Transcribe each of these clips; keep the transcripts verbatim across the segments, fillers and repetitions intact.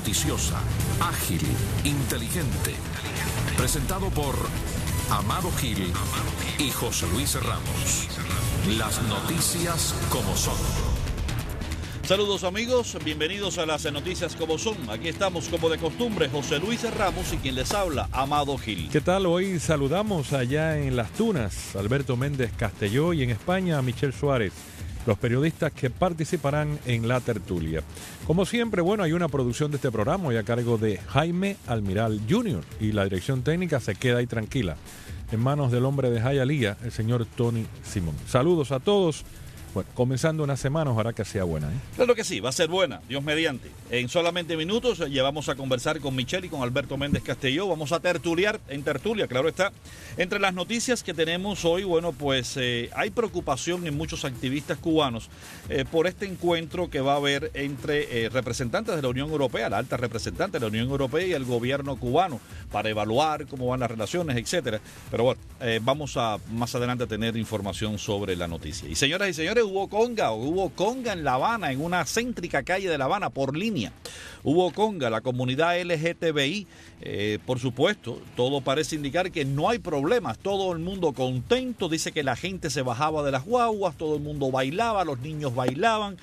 noticiosa, ágil, inteligente. Presentado por Amado Gil y José Luis Ramos. Las noticias como son. Saludos amigos, bienvenidos a las noticias como son. Aquí estamos como de costumbre, José Luis Ramos y quien les habla, Amado Gil. ¿Qué tal? Hoy saludamos allá en Las Tunas, Alberto Méndez Castelló, y en España a Michelle Suárez, los periodistas que participarán en la tertulia. Como siempre, bueno, hay una producción de este programa hoy a cargo de Jaime Almiral junior y la dirección técnica se queda ahí tranquila, en manos del hombre de Hialeah, el señor Tony Simón. Saludos a todos. Bueno, comenzando una semana, ojalá que sea buena, ¿eh? Claro que sí, va a ser buena, Dios mediante. En solamente minutos llevamos a conversar con Michelle y con Alberto Méndez Castelló. Vamos a tertuliar, en tertulia, claro está. Entre las noticias que tenemos hoy, bueno, pues eh, hay preocupación en muchos activistas cubanos eh, por este encuentro que va a haber entre eh, representantes de la Unión Europea, la alta representante de la Unión Europea y el gobierno cubano, para evaluar cómo van las relaciones, etcétera. Pero bueno, eh, vamos a más adelante a tener información sobre la noticia. Y señoras y señores, hubo conga, hubo conga en La Habana, en una céntrica calle de La Habana, por línea. Hubo conga, la comunidad L G T B I, eh, por supuesto, todo parece indicar que no hay problemas, todo el mundo contento, dice que la gente se bajaba de las guaguas, todo el mundo bailaba, los niños bailaban,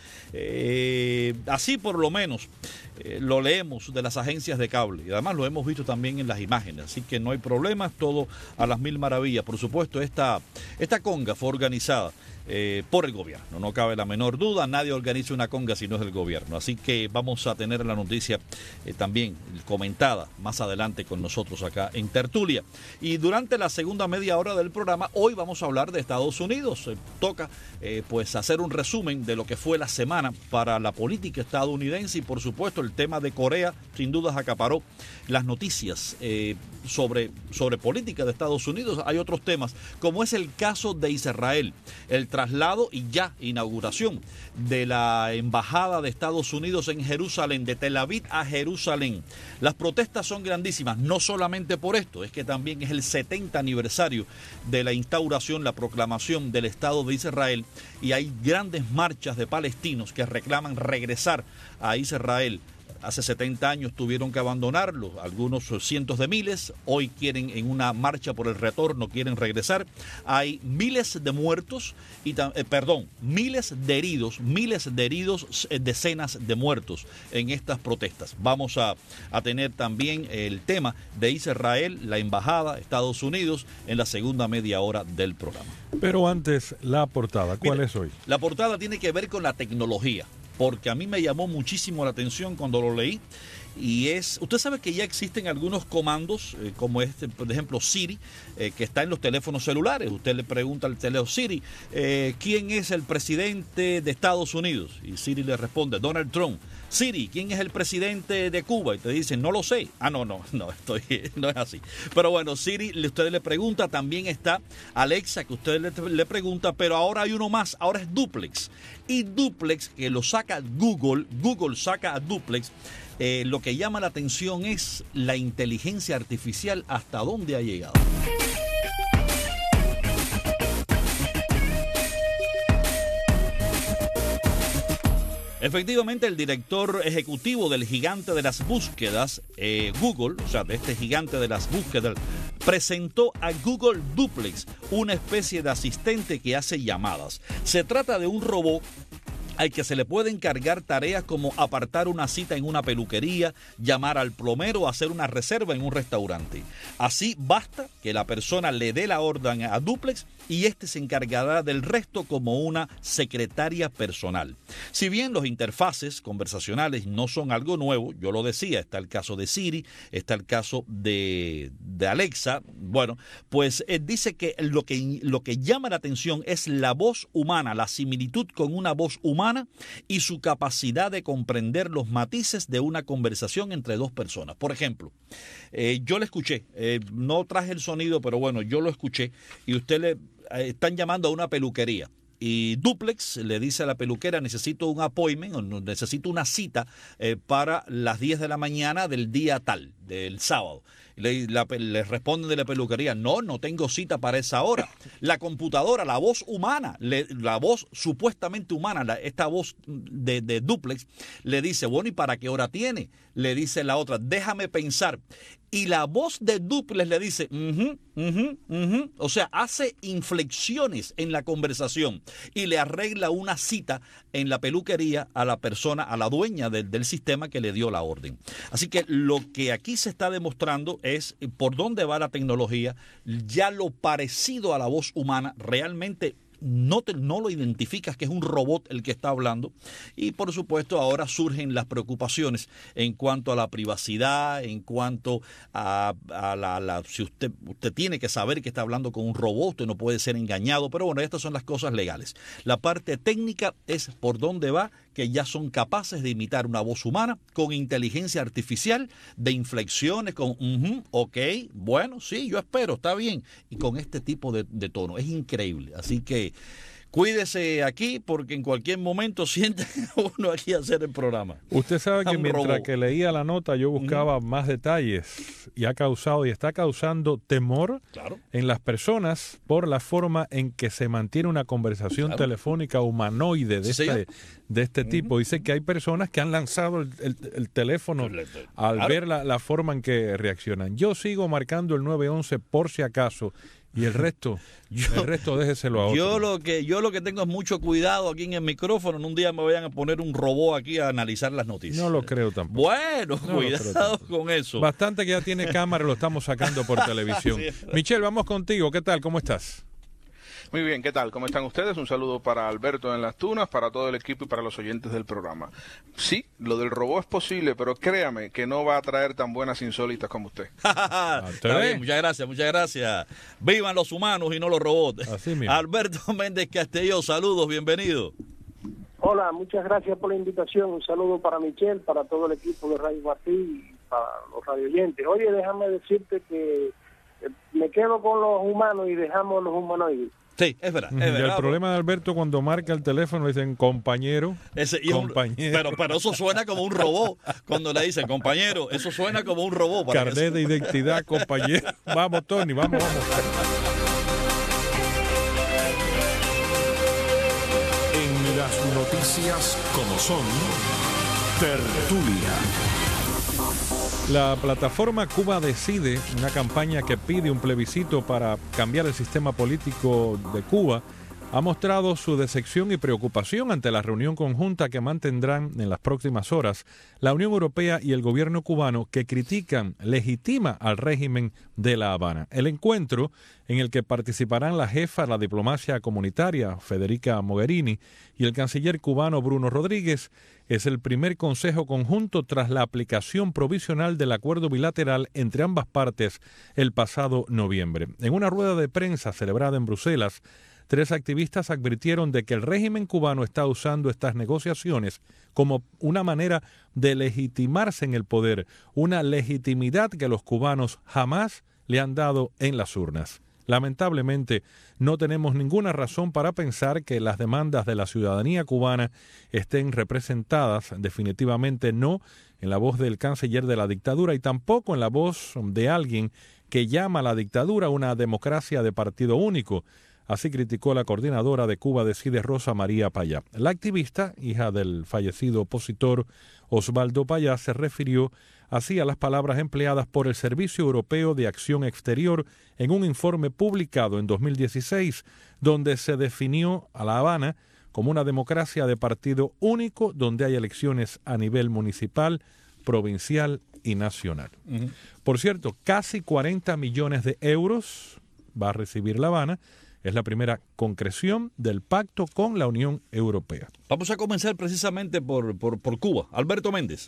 eh, así por lo menos eh, lo leemos de las agencias de cable y además lo hemos visto también en las imágenes, así que no hay problemas, todo a las mil maravillas. Por supuesto, esta, esta conga fue organizada Eh, por el gobierno, no cabe la menor duda, nadie organiza una conga si no es el gobierno, así que vamos a tener la noticia eh, también comentada más adelante con nosotros acá en tertulia. Y durante la segunda media hora del programa, hoy vamos a hablar de Estados Unidos. Eh, toca eh, pues hacer un resumen de lo que fue la semana para la política estadounidense y por supuesto el tema de Corea sin dudas acaparó las noticias eh, sobre, sobre política de Estados Unidos. Hay otros temas como es el caso de Israel, el traslado y ya inauguración de la embajada de Estados Unidos en Jerusalén, de Tel Aviv a Jerusalén. Las protestas son grandísimas, no solamente por esto, es que también es el setenta aniversario de la instauración, la proclamación del Estado de Israel y hay grandes marchas de palestinos que reclaman regresar a Israel. Hace setenta años tuvieron que abandonarlo, algunos cientos de miles, hoy quieren en una marcha por el retorno, quieren regresar. Hay miles de muertos, y eh, perdón, miles de heridos, miles de heridos, eh, decenas de muertos en estas protestas. Vamos a, a tener también el tema de Israel, la embajada, Estados Unidos, en la segunda media hora del programa. Pero antes, la portada, ¿cuál Mire, es hoy? La portada tiene que ver con la tecnología, porque a mí me llamó muchísimo la atención cuando lo leí, y es, usted sabe que ya existen algunos comandos, eh, como este, por ejemplo, Siri, eh, que está en los teléfonos celulares. Usted le pregunta al teléfono, Siri, eh, ¿quién es el presidente de Estados Unidos? Y Siri le responde, Donald Trump. Siri, ¿quién es el presidente de Cuba? Y te dicen, no lo sé. Ah, no, no, no, estoy, no es así. Pero bueno, Siri, usted le pregunta, también está Alexa, que usted le, le pregunta, pero ahora hay uno más, ahora es Duplex. Y Duplex, que lo saca Google, Google saca a Duplex, eh, lo que llama la atención es la inteligencia artificial, hasta dónde ha llegado. Efectivamente, el director ejecutivo del gigante de las búsquedas, eh, Google, o sea, de este gigante de las búsquedas, presentó a Google Duplex, una especie de asistente que hace llamadas. Se trata de un robot al que se le puede encargar tareas como apartar una cita en una peluquería, llamar al plomero o hacer una reserva en un restaurante. Así basta que la persona le dé la orden a Duplex y este se encargará del resto como una secretaria personal. Si bien los interfaces conversacionales no son algo nuevo, yo lo decía, está el caso de Siri, está el caso de, de Alexa, bueno, pues él dice que lo, que lo que llama la atención es la voz humana, la similitud con una voz humana y su capacidad de comprender los matices de una conversación entre dos personas. Por ejemplo, eh, yo le escuché, eh, no traje el sonido, pero bueno, yo lo escuché y usted le eh, están llamando a una peluquería. Y Duplex le dice a la peluquera, necesito un appointment, o necesito una cita eh, para las diez de la mañana del día tal. del sábado. Le, la, le responden de la peluquería, no, no tengo cita para esa hora. La computadora, la voz humana, le, la voz supuestamente humana, la, esta voz de, de dúplex, le dice, bueno, ¿y para qué hora tiene? Le dice la otra, déjame pensar. Y la voz de dúplex le dice, uh-huh, uh-huh, uh-huh. O sea, hace inflexiones en la conversación y le arregla una cita en la peluquería a la persona, a la dueña del, del sistema que le dio la orden. Así que lo que aquí se está demostrando es por dónde va la tecnología. Ya lo parecido a la voz humana realmente no, te, no lo identificas que es un robot el que está hablando. Y por supuesto ahora surgen las preocupaciones en cuanto a la privacidad, en cuanto a, a la, la si usted, usted tiene que saber que está hablando con un robot, usted no puede ser engañado, pero bueno, estas son las cosas legales. La parte técnica es por dónde va, que ya son capaces de imitar una voz humana con inteligencia artificial, de inflexiones, con uh-huh, ok, bueno, sí, yo espero, está bien, y con este tipo de, de tono. Es increíble, así que cuídese aquí porque en cualquier momento siente uno aquí a hacer el programa. Usted sabe que mientras robot. que leía la nota yo buscaba uh-huh. más detalles y ha causado y está causando temor claro. en las personas por la forma en que se mantiene una conversación claro. telefónica humanoide de sí, este, de este uh-huh. tipo. Dice que hay personas que han lanzado el, el, el teléfono al claro. ver la, la forma en que reaccionan. Yo sigo marcando el nueve once por si acaso. Y el resto, yo, el resto déjeselo a otro. Yo lo que yo lo que tengo es mucho cuidado aquí en el micrófono. En un día me vayan a poner un robot aquí a analizar las noticias. No lo creo tampoco. Bueno, no cuidado con eso. Bastante que ya tiene cámara, lo estamos sacando por televisión. Sí. Michelle, vamos contigo. ¿Qué tal? ¿Cómo estás? Muy bien, ¿qué tal? ¿Cómo están ustedes? Un saludo para Alberto en las Tunas, para todo el equipo y para los oyentes del programa. Sí, lo del robot es posible, pero créame que no va a traer tan buenas insólitas como usted. Está bien, muchas gracias, muchas gracias. Vivan los humanos y no los robots. Así mismo. Alberto Méndez Castelló, saludos, bienvenido. Hola, muchas gracias por la invitación. Un saludo para Michelle, para todo el equipo de Radio Martí y para los radioyentes. Oye, déjame decirte que me quedo con los humanos y dejamos los humanoides. Sí, es verdad. Es y verdad. El problema de Alberto cuando marca el teléfono le dicen compañero, Ese, y compañero. Un, pero, pero eso suena como un robot. Cuando le dicen compañero, eso suena como un robot. Carnet de identidad, compañero. Vamos, Tony, vamos, vamos. En las noticias como son, tertulia. La plataforma Cuba Decide, una campaña que pide un plebiscito para cambiar el sistema político de Cuba, ha mostrado su decepción y preocupación ante la reunión conjunta que mantendrán en las próximas horas la Unión Europea y el gobierno cubano, que critican, legitima al régimen de La Habana. El encuentro, en el que participarán la jefa de la diplomacia comunitaria, Federica Mogherini, y el canciller cubano Bruno Rodríguez, es el primer consejo conjunto tras la aplicación provisional del acuerdo bilateral entre ambas partes el pasado noviembre. En una rueda de prensa celebrada en Bruselas, tres activistas advirtieron de que el régimen cubano está usando estas negociaciones como una manera de legitimarse en el poder, una legitimidad que los cubanos jamás le han dado en las urnas. Lamentablemente, no tenemos ninguna razón para pensar que las demandas de la ciudadanía cubana estén representadas, definitivamente no, en la voz del canciller de la dictadura y tampoco en la voz de alguien que llama a la dictadura una democracia de partido único. Así criticó la coordinadora de Cuba Decide, Rosa María Payá. La activista, hija del fallecido opositor Osvaldo Payá, se refirió así a las palabras empleadas por el Servicio Europeo de Acción Exterior en un informe publicado en dos mil dieciséis, donde se definió a La Habana como una democracia de partido único, donde hay elecciones a nivel municipal, provincial y nacional. Uh-huh. Por cierto, casi cuarenta millones de euros va a recibir La Habana. Es la primera concreción del pacto con la Unión Europea. Vamos a comenzar precisamente por, por, por Cuba. Alberto Méndez.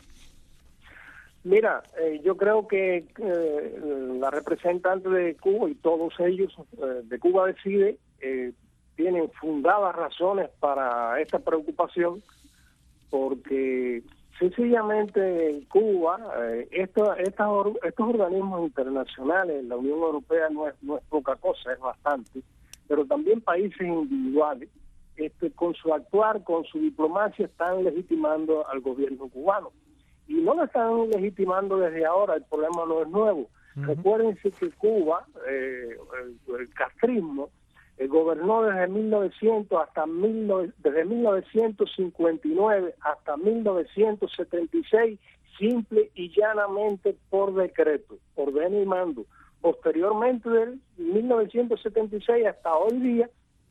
Mira, eh, yo creo que eh, la representante de Cuba y todos ellos eh, de Cuba Decide eh, tienen fundadas razones para esta preocupación, porque sencillamente en Cuba eh, esto, estas, estos organismos internacionales, la Unión Europea no es, no es poca cosa, es bastante, pero también países individuales, este, con su actuar, con su diplomacia, están legitimando al gobierno cubano. y no lo están legitimando desde ahora, el problema no es nuevo. Uh-huh. Recuérdense que Cuba, eh, el, el castrismo, eh, gobernó desde mil novecientos hasta mil, desde mil novecientos cincuenta y nueve hasta mil novecientos setenta y seis, simple y llanamente por decreto, ordeno y mando. Posteriormente, del mil novecientos setenta y seis hasta hoy día,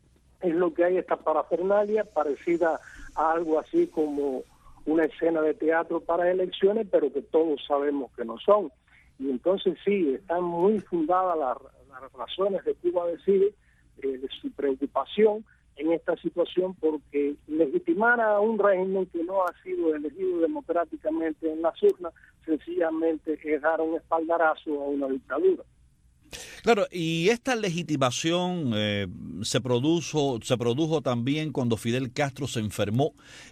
es lo que hay esta parafernalia parecida a algo así como una escena de teatro para elecciones, pero que todos sabemos que no son. Y entonces sí, están muy fundadas las, las razones de Cuba Decide, eh, de su preocupación en esta situación, porque legitimar a un régimen que no ha sido elegido democráticamente en las urnas, sencillamente es dar un espaldarazo a una dictadura. Claro, y esta legitimación eh, se produjo, se produjo también cuando Fidel Castro se enfermó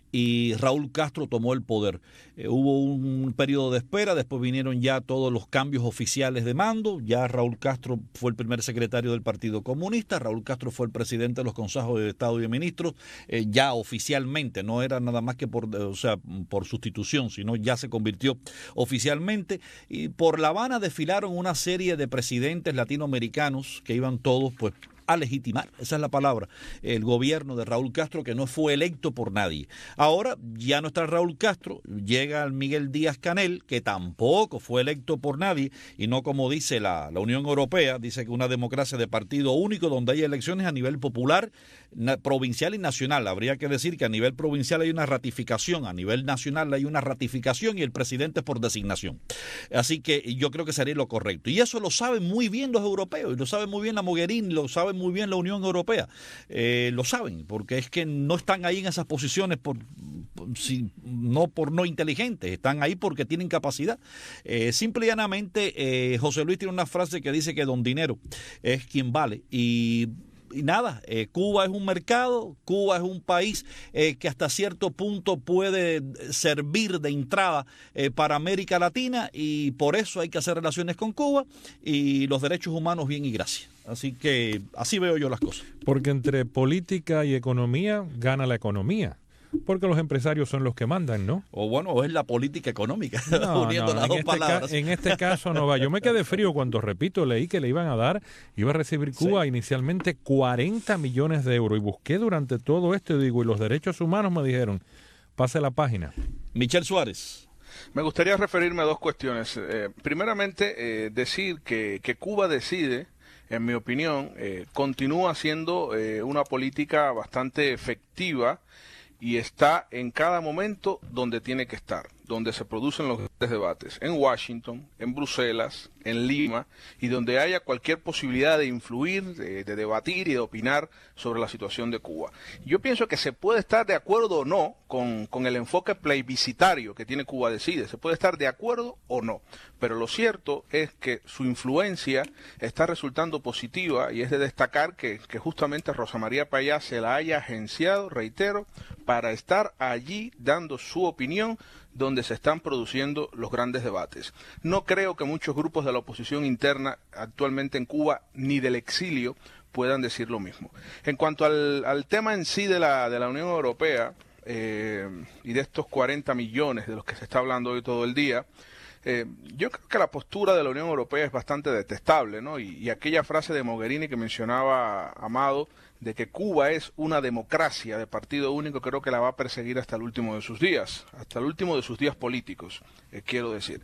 y Raúl Castro tomó el poder. Eh, hubo un periodo de espera, después vinieron ya todos los cambios oficiales de mando, ya Raúl Castro fue el primer secretario del Partido Comunista, Raúl Castro fue el presidente de los consejos de Estado y de Ministros, eh, ya oficialmente, no era nada más que por, o sea, por sustitución, sino ya se convirtió oficialmente, y por La Habana desfilaron una serie de presidentes latinoamericanos que iban todos pues a legitimar, esa es la palabra, el gobierno de Raúl Castro, que no fue electo por nadie. Ahora ya no está Raúl Castro, llega Miguel Díaz-Canel, que tampoco fue electo por nadie, y no como dice la, la Unión Europea, dice que una democracia de partido único donde hay elecciones a nivel popular, na, provincial y nacional. Habría que decir que a nivel provincial hay una ratificación, a nivel nacional hay una ratificación y el presidente es por designación. Así que yo creo que sería lo correcto. Y eso lo saben muy bien los europeos, y lo sabe muy bien la Mogherini, lo sabe muy bien la Unión Europea, eh, lo saben, porque es que no están ahí en esas posiciones por, por si, no por no inteligentes, están ahí porque tienen capacidad. Eh, simple y llanamente, eh, José Luis tiene una frase que dice que don dinero es quien vale, y Y nada, eh, Cuba es un mercado, Cuba es un país eh, que hasta cierto punto puede servir de entrada eh, para América Latina, y por eso hay que hacer relaciones con Cuba y los derechos humanos bien y gracias. Así que así veo yo las cosas. Porque entre política y economía gana la economía. Porque los empresarios son los que mandan, ¿no? O bueno, o es la política económica, no, uniendo no, las en dos este palabras. Ca- en este caso no va. Yo me quedé frío cuando, repito, leí que le iban a dar, iba a recibir Cuba sí. inicialmente cuarenta millones de euros. Y busqué durante todo esto, y digo, y los derechos humanos me dijeron, pase la página. Michel Suárez. Me gustaría referirme a dos cuestiones. Eh, primeramente, eh, decir que, que Cuba Decide, en mi opinión, eh, continúa siendo eh, una política bastante efectiva y está en cada momento donde tiene que estar, donde se producen los debates, en Washington, en Bruselas, en Lima, y donde haya cualquier posibilidad de influir, de, de debatir y de opinar sobre la situación de Cuba. Yo pienso que se puede estar de acuerdo o no con, con el enfoque plebiscitario que tiene Cuba Decide, se puede estar de acuerdo o no, pero lo cierto es que su influencia está resultando positiva, y es de destacar que, que justamente Rosa María Payá se la haya agenciado, reitero, para estar allí dando su opinión donde se están produciendo los grandes debates. No creo que muchos grupos de la oposición interna actualmente en Cuba, ni del exilio, puedan decir lo mismo. En cuanto al, al tema en sí de la, de la Unión Europea eh, y de estos cuarenta millones de los que se está hablando hoy todo el día, Eh, yo creo que la postura de la Unión Europea es bastante detestable, ¿no? Y, y aquella frase de Mogherini que mencionaba Amado, de que Cuba es una democracia de partido único, creo que la va a perseguir hasta el último de sus días, hasta el último de sus días políticos, eh, quiero decir.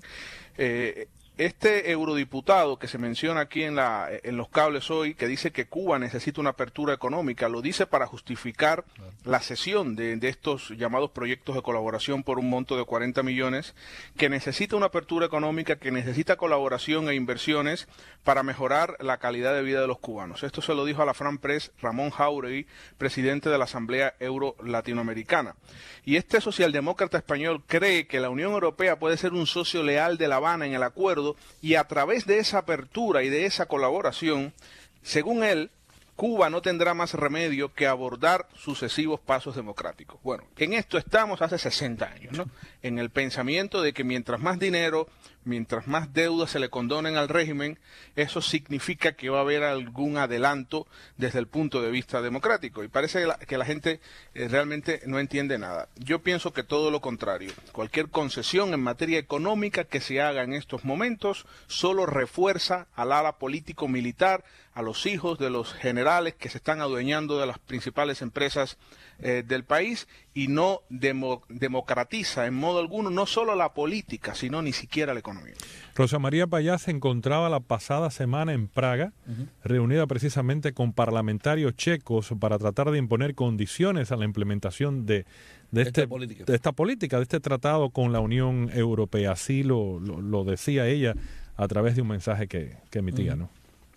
Eh, Este eurodiputado que se menciona aquí en, la, en los cables hoy, que dice que Cuba necesita una apertura económica, lo dice para justificar la cesión de, de estos llamados proyectos de colaboración por un monto de cuarenta millones, que necesita una apertura económica, que necesita colaboración e inversiones para mejorar la calidad de vida de los cubanos. Esto se lo dijo a la Fran Press Ramón Jáuregui, presidente de la Asamblea Euro-Latinoamericana. Y este socialdemócrata español cree que la Unión Europea puede ser un socio leal de La Habana en el acuerdo, y a través de esa apertura y de esa colaboración, según él, Cuba no tendrá más remedio que abordar sucesivos pasos democráticos. Bueno, en esto estamos hace sesenta años, ¿no? En el pensamiento de que mientras más dinero, mientras más deudas se le condonen al régimen, eso significa que va a haber algún adelanto desde el punto de vista democrático. Y parece que la, que la gente eh, realmente no entiende nada. Yo pienso que todo lo contrario. Cualquier concesión en materia económica que se haga en estos momentos solo refuerza al ala político-militar, a los hijos de los generales que se están adueñando de las principales empresas eh, del país, y no demo, democratiza en modo alguno no solo la política, sino ni siquiera la economía. Rosa María Payá se encontraba la pasada semana en Praga, uh-huh. reunida precisamente con parlamentarios checos para tratar de imponer condiciones a la implementación de, de, este, esta de esta política, de este tratado con la Unión Europea. Así lo, lo, lo decía ella a través de un mensaje que, que emitía, uh-huh. ¿no?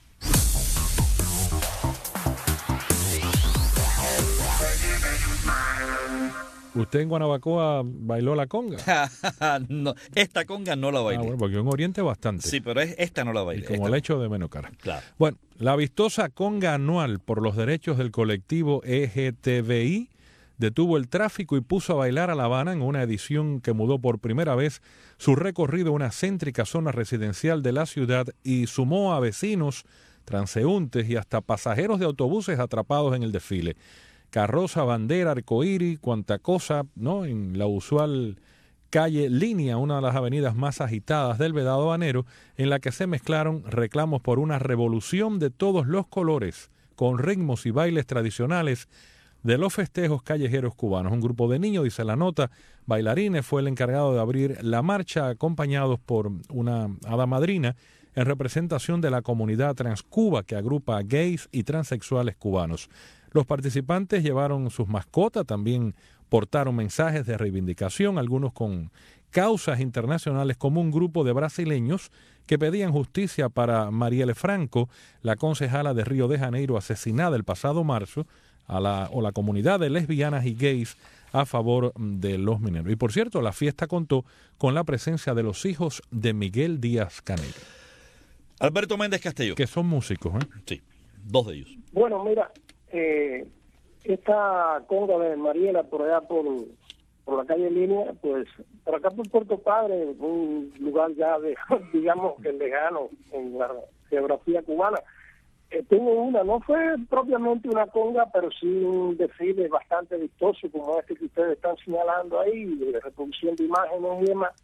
¿Usted en Guanabacoa bailó la conga? No, esta conga no la bailé. Ah, bueno, porque en Oriente bastante. Sí, pero es, esta no la bailé. Y como el hecho de menos cara. Claro. Bueno, la vistosa conga anual por los derechos del colectivo L G T B I detuvo el tráfico y puso a bailar a La Habana en una edición que mudó por primera vez su recorrido a una céntrica zona residencial de la ciudad y sumó a vecinos, transeúntes y hasta pasajeros de autobuses atrapados en el desfile. Carroza, bandera, arcoíris, cuanta cosa, ¿no? En la usual calle Línea, una de las avenidas más agitadas del Vedado Habanero, en la que se mezclaron reclamos por una revolución de todos los colores, con ritmos y bailes tradicionales de los festejos callejeros cubanos. Un grupo de niños, dice la nota, bailarines, fue el encargado de abrir la marcha, acompañados por una hada madrina, en representación de la comunidad transcuba que agrupa a gays y transexuales cubanos. Los participantes llevaron sus mascotas, también portaron mensajes de reivindicación, algunos con causas internacionales, como un grupo de brasileños que pedían justicia para Marielle Franco, la concejala de Río de Janeiro asesinada el pasado marzo, a la, o la comunidad de lesbianas y gays a favor de los mineros. Y por cierto, la fiesta contó con la presencia de los hijos de Miguel Díaz-Canel. Alberto Méndez Castelló. Que son músicos, ¿eh? Sí, dos de ellos. Bueno, mira, eh, esta conga de Mariela por allá por, por la calle Línea, pues por acá por Puerto Padre, un lugar ya de, digamos que lejano en la geografía cubana. Eh, tengo una, no fue propiamente una conga, pero sí un desfile bastante vistoso como este que ustedes están señalando ahí, de reproducción de imágenes y demás.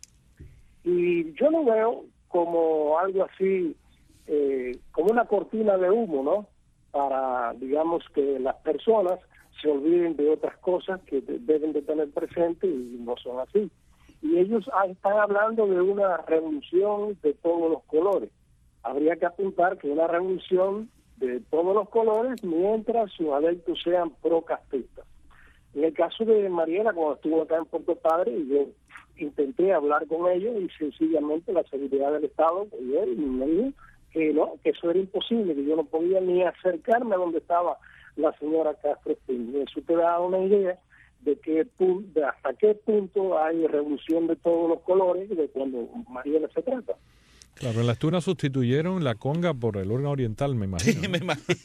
Y yo lo veo como algo así, eh, como una cortina de humo, ¿no? Para, digamos, que las personas se olviden de otras cosas que deben de tener presente y no son así. Y ellos están hablando de una revolución de todos los colores. Habría que apuntar que una revolución de todos los colores mientras sus adeptos sean pro-castistas. En el caso de Mariela, cuando estuvo acá en Puerto Padre, yo intenté hablar con ellos y sencillamente la seguridad del Estado y me dijo que no, que eso era imposible, que yo no podía ni acercarme a donde estaba la señora Castro Espín. Y eso te da una idea de que de hasta qué punto hay revolución de todos los colores de cuando Mariela se trata. Claro, en las tunas sustituyeron la conga por el órgano oriental, me imagino. Sí, me imagino.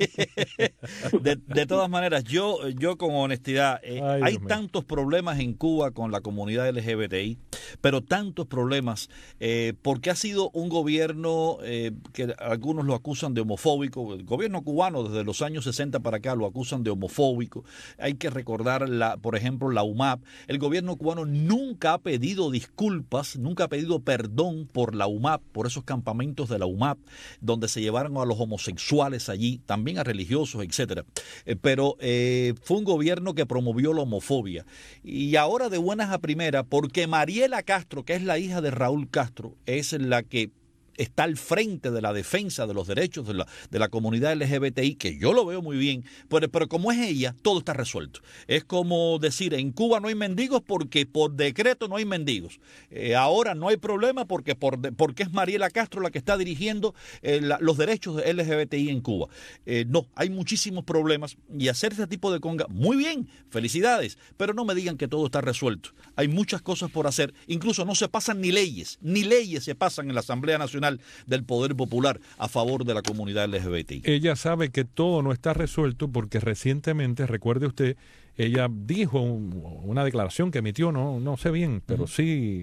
De, de todas maneras, yo, yo con honestidad, eh, Ay, hay Dios tantos mío. problemas en Cuba con la comunidad L G B T I, pero tantos problemas, eh, porque ha sido un gobierno eh, que algunos lo acusan de homofóbico. El gobierno cubano desde los años sesenta para acá lo acusan de homofóbico. Hay que recordar, la, por ejemplo, la U M A P. El gobierno cubano nunca ha pedido disculpas, nunca ha pedido perdón por la U M A P, por esos campamentos de la U M A P, donde se llevaron a los homosexuales allí, también a religiosos, etcétera. Eh, pero eh, fue un gobierno que promovió la homofobia. Y ahora de buenas a primeras, porque Mariela Castro, que es la hija de Raúl Castro, es la que está al frente de la defensa de los derechos de la, de la comunidad L G B T I, que yo lo veo muy bien, pero, pero como es ella, todo está resuelto. Es como decir, en Cuba no hay mendigos porque por decreto no hay mendigos. Eh, ahora no hay problema porque, por, porque es Mariela Castro la que está dirigiendo eh, la, los derechos de L G B T I en Cuba. Eh, no, hay muchísimos problemas y hacer este tipo de conga, muy bien, felicidades, pero no me digan que todo está resuelto. Hay muchas cosas por hacer, incluso no se pasan ni leyes, ni leyes se pasan en la Asamblea Nacional del Poder Popular a favor de la comunidad L G B T I. Ella sabe que todo no está resuelto porque recientemente, recuerde usted, ella dijo un, una declaración que emitió, no, no sé bien, pero uh-huh. sí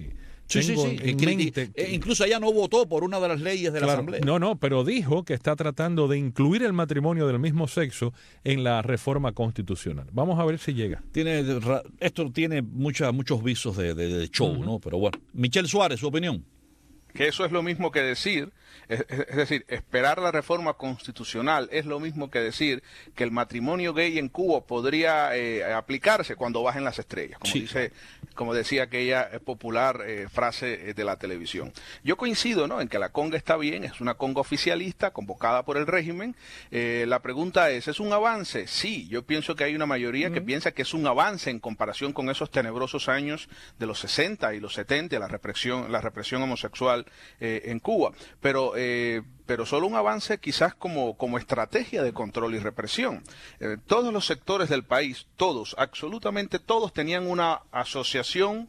Sí, Tengo sí, sí. en Eh, mente eh, incluso ella no votó por una de las leyes de la Claro, Asamblea. no, no, pero dijo que está tratando de incluir el matrimonio del mismo sexo en la reforma constitucional. Vamos a ver si llega. Tiene, esto tiene mucha, muchos visos de, de, de show, uh-huh. ¿no? Pero bueno. Michelle Suárez, su opinión. Que eso es lo mismo que decir, es, es decir, esperar la reforma constitucional es lo mismo que decir que el matrimonio gay en Cuba podría eh, aplicarse cuando bajen las estrellas, como sí. dice, como decía aquella popular eh, frase de la televisión. Yo coincido, ¿no?, en que la conga está bien, es una conga oficialista convocada por el régimen. Eh, la pregunta es, ¿es un avance? Sí, yo pienso que hay una mayoría mm. que piensa que es un avance en comparación con esos tenebrosos años de los sesenta y los setenta, la represión, la represión homosexual Eh, en Cuba, pero eh, pero solo un avance quizás como, como estrategia de control y represión. Eh, todos los sectores del país, todos, absolutamente todos, tenían una asociación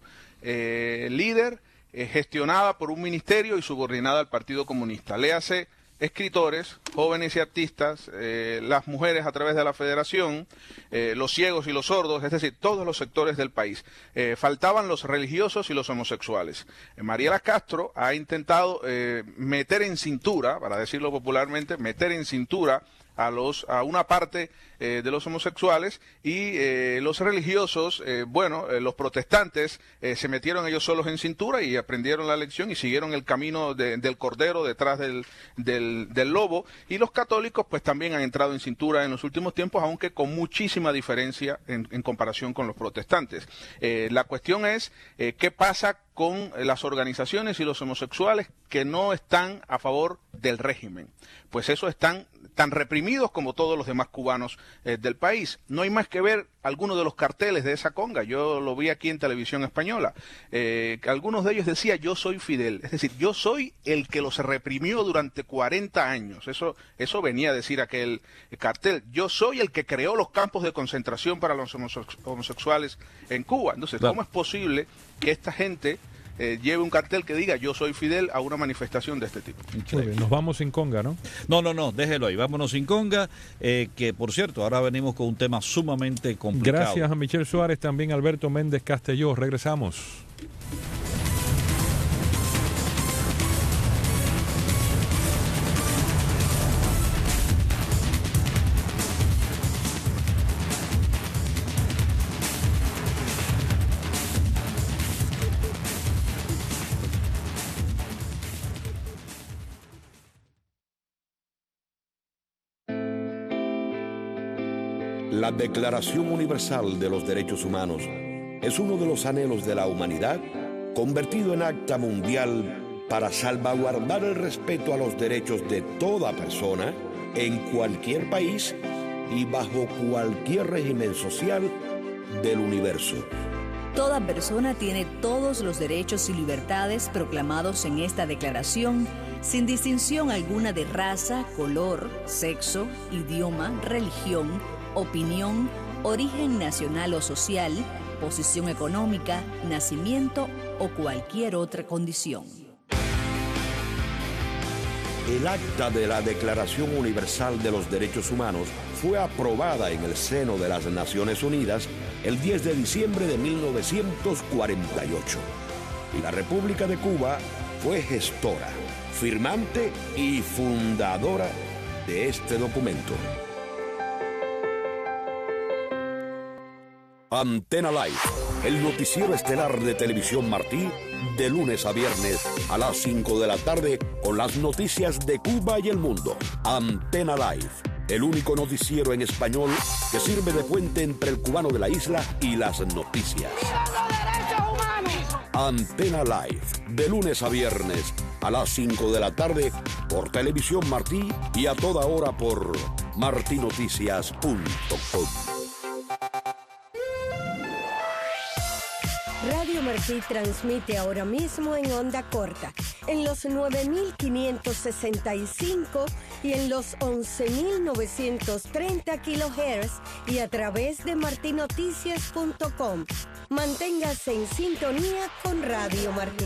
eh, líder eh, gestionada por un ministerio y subordinada al Partido Comunista. Léase escritores, jóvenes y artistas, eh, las mujeres a través de la federación, eh, los ciegos y los sordos, es decir, todos los sectores del país. Eh, faltaban los religiosos y los homosexuales. Eh, Mariela Castro ha intentado eh, meter en cintura, para decirlo popularmente, meter en cintura a los a una parte eh, de los homosexuales y eh, los religiosos, eh, bueno, eh, los protestantes eh, se metieron ellos solos en cintura y aprendieron la lección y siguieron el camino de, del cordero detrás del, del, del lobo, y los católicos pues también han entrado en cintura en los últimos tiempos, aunque con muchísima diferencia en, en comparación con los protestantes. Eh, la cuestión es eh, qué pasa con las organizaciones y los homosexuales que no están a favor del régimen. Pues esos están tan reprimidos como todos los demás cubanos eh, del país. No hay más que ver algunos de los carteles de esa conga. Yo lo vi aquí en televisión española. Eh, algunos de ellos decía, yo soy Fidel. Es decir, yo soy el que los reprimió durante cuarenta años. Eso, eso venía a decir aquel cartel. Yo soy el que creó los campos de concentración para los homosexuales en Cuba. Entonces, claro, ¿cómo es posible que esta gente Eh, lleve un cartel que diga yo soy Fidel a una manifestación de este tipo? Muy bien, nos vamos sin conga, ¿no? No, no, no, déjelo ahí, vámonos sin conga, eh, que por cierto, ahora venimos con un tema sumamente complicado. Gracias a Michelle Suárez, también Alberto Méndez Castelló. Regresamos. La Declaración Universal de los Derechos Humanos es uno de los anhelos de la humanidad convertido en acta mundial para salvaguardar el respeto a los derechos de toda persona en cualquier país y bajo cualquier régimen social del universo. Toda persona tiene todos los derechos y libertades proclamados en esta declaración, sin distinción alguna de raza, color, sexo, idioma, religión, opinión, origen nacional o social, posición económica, nacimiento o cualquier otra condición. El acta de la Declaración Universal de los Derechos Humanos fue aprobada en el seno de las Naciones Unidas el diez de diciembre de mil novecientos cuarenta y ocho. Y la República de Cuba fue gestora, firmante y fundadora de este documento. Antena Live, el noticiero estelar de Televisión Martí, de lunes a viernes a las cinco de la tarde con las noticias de Cuba y el mundo. Antena Live, el único noticiero en español que sirve de puente entre el cubano de la isla y las noticias. Antena Live, de lunes a viernes a las cinco de la tarde por Televisión Martí y a toda hora por marti noticias punto com. Radio Martí transmite ahora mismo en onda corta, en los nueve mil quinientos sesenta y cinco y en los once mil novecientos treinta kilohertz y a través de marti noticias punto com. Manténgase en sintonía con Radio Martí.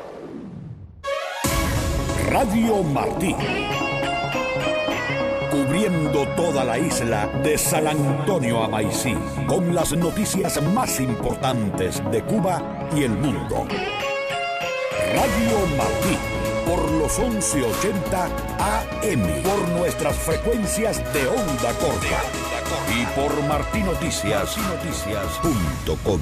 Radio Martí. cubriendo toda la isla de San Antonio a Maicí, con las noticias más importantes de Cuba y el mundo. Radio Martí, por los once ochenta A M, por nuestras frecuencias de onda corta y por martinoticias punto com.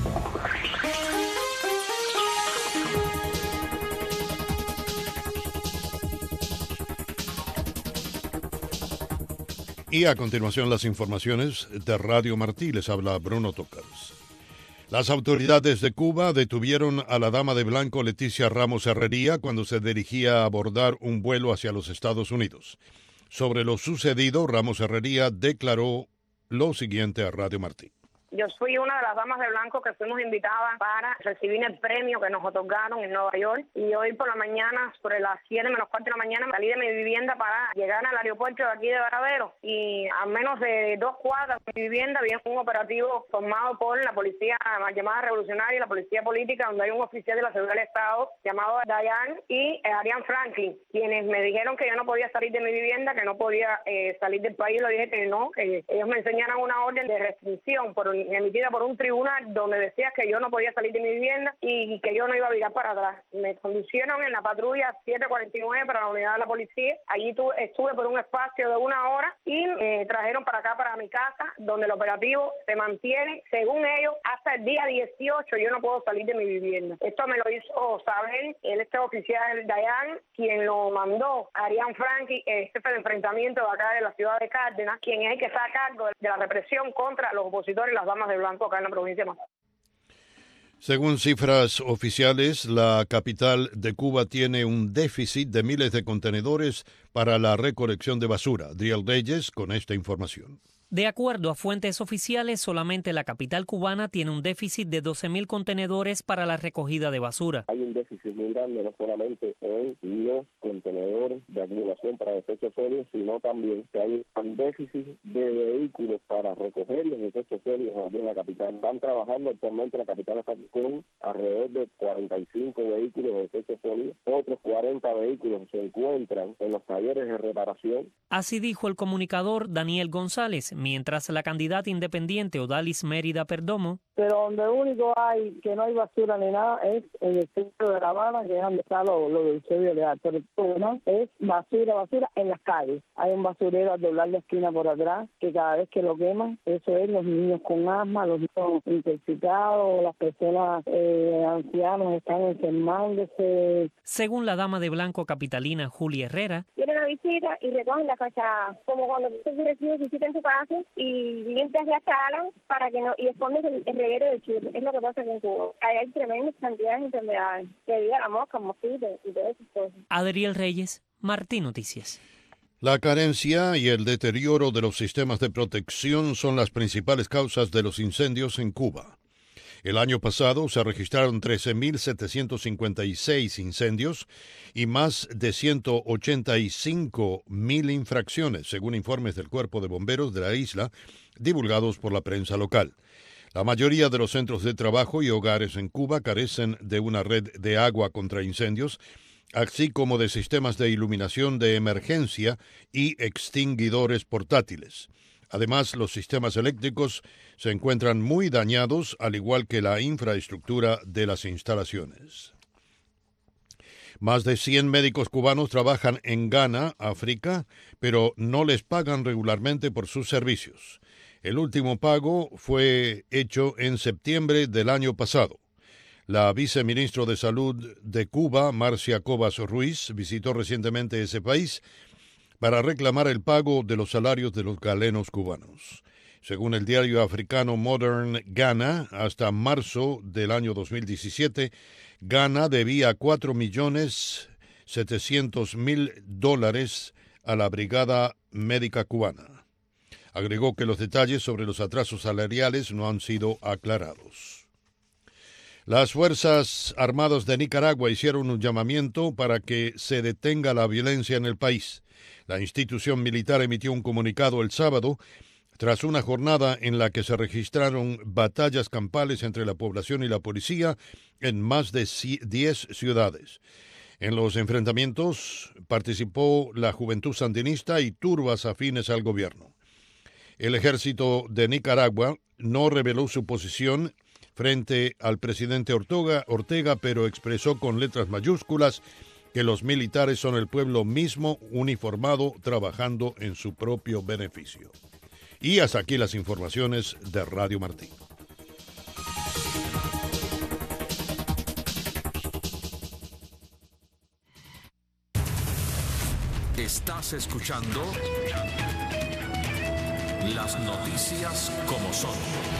Y a continuación las informaciones de Radio Martí. Les habla Bruno Tocars. Las autoridades de Cuba detuvieron a la dama de blanco Leticia Ramos Herrería cuando se dirigía a abordar un vuelo hacia los Estados Unidos. Sobre lo sucedido, Ramos Herrería declaró lo siguiente a Radio Martí. Yo fui una de las damas de blanco que fuimos invitadas para recibir el premio que nos otorgaron en Nueva York, y hoy por la mañana, sobre las siete menos cuarto de la mañana, salí de mi vivienda para llegar al aeropuerto de aquí de Varadero, y a menos de dos cuadras de mi vivienda había un operativo formado por la policía llamada revolucionaria y la policía política, donde hay un oficial de la seguridad del Estado llamado Dayan y eh, Ariane Franklin, quienes me dijeron que yo no podía salir de mi vivienda, que no podía eh, salir del país. Le dije que no, que ellos me enseñaron una orden de restricción por emitida por un tribunal donde decía que yo no podía salir de mi vivienda y que yo no iba a virar para atrás. Me conducieron en la patrulla siete cuarenta y nueve para la unidad de la policía. Allí tu, estuve por un espacio de una hora y me trajeron para acá, para mi casa, donde el operativo se mantiene, según ellos, hasta el día dieciocho. Yo no puedo salir de mi vivienda. Esto me lo hizo saber el este oficial Dayan, quien lo mandó a Ariane Franklin, el jefe de enfrentamiento de acá de la ciudad de Cárdenas, quien es el que está a cargo de la represión contra los opositores y las damas de blanco acá en la provincia de Macao. Según cifras oficiales, la capital de Cuba tiene un déficit de miles de contenedores para la recolección de basura. Adriel Reyes con esta información. De acuerdo a fuentes oficiales, solamente la capital cubana tiene un déficit de doce mil contenedores para la recogida de basura. Hay un déficit muy grande, no solamente en los contenedores de acumulación para desechos sólidos, sino también que hay un déficit de vehículos para recoger los desechos sólidos aquí en la capital. Están trabajando actualmente en la capital con alrededor de cuarenta y cinco vehículos de desechos sólidos. Otros cuarenta vehículos se encuentran en los talleres de reparación. Así dijo el comunicador Daniel González, mientras la candidata independiente Odalis Mérida Perdomo. Pero donde único hay que no hay basura ni nada es en el centro de La Habana, que es donde está lo, lo del Eusebio Leal. Pero todo no es basura, basura en las calles. Hay un basurero al doblar la esquina por atrás, que cada vez que lo queman, eso es los niños con asma, los niños intoxicados, las personas eh, ancianos están enfermándose. Según la dama de blanco capitalina Julia Herrera, vienen a visita y recogen la fachada, como cuando tú recibes visita en tu casa y limpias la sala para que no y escondes el, el reguero de churro. Es lo que pasa aquí en Cuba. Ahí hay tremendas cantidades de enfermedades, debido a la mosca, mosquitos y todas esas cosas. Adriel Reyes, Martín Noticias. La carencia y el deterioro de los sistemas de protección son las principales causas de los incendios en Cuba. El año pasado se registraron trece mil setecientos cincuenta y seis incendios y más de ciento ochenta y cinco mil infracciones, según informes del Cuerpo de Bomberos de la isla, divulgados por la prensa local. La mayoría de los centros de trabajo y hogares en Cuba carecen de una red de agua contra incendios, así como de sistemas de iluminación de emergencia y extinguidores portátiles. Además, los sistemas eléctricos se encuentran muy dañados, al igual que la infraestructura de las instalaciones. Más de cien médicos cubanos trabajan en Ghana, África, pero no les pagan regularmente por sus servicios. El último pago fue hecho en septiembre del año pasado. La viceministra de Salud de Cuba, Marcia Cobas Ruiz, visitó recientemente ese país para reclamar el pago de los salarios de los galenos cubanos. Según el diario africano Modern Ghana, hasta marzo del año dos mil diecisiete, Ghana debía cuatro millones setecientos mil dólares a la Brigada Médica Cubana. Agregó que los detalles sobre los atrasos salariales no han sido aclarados. Las Fuerzas Armadas de Nicaragua hicieron un llamamiento para que se detenga la violencia en el país. La institución militar emitió un comunicado el sábado tras una jornada en la que se registraron batallas campales entre la población y la policía en más de diez ciudades. En los enfrentamientos participó la Juventud Sandinista y turbas afines al gobierno. El ejército de Nicaragua no reveló su posición frente al presidente Ortega, Ortega, pero expresó con letras mayúsculas que los militares son el pueblo mismo uniformado trabajando en su propio beneficio. Y hasta aquí las informaciones de Radio Martí. Estás escuchando las noticias como son.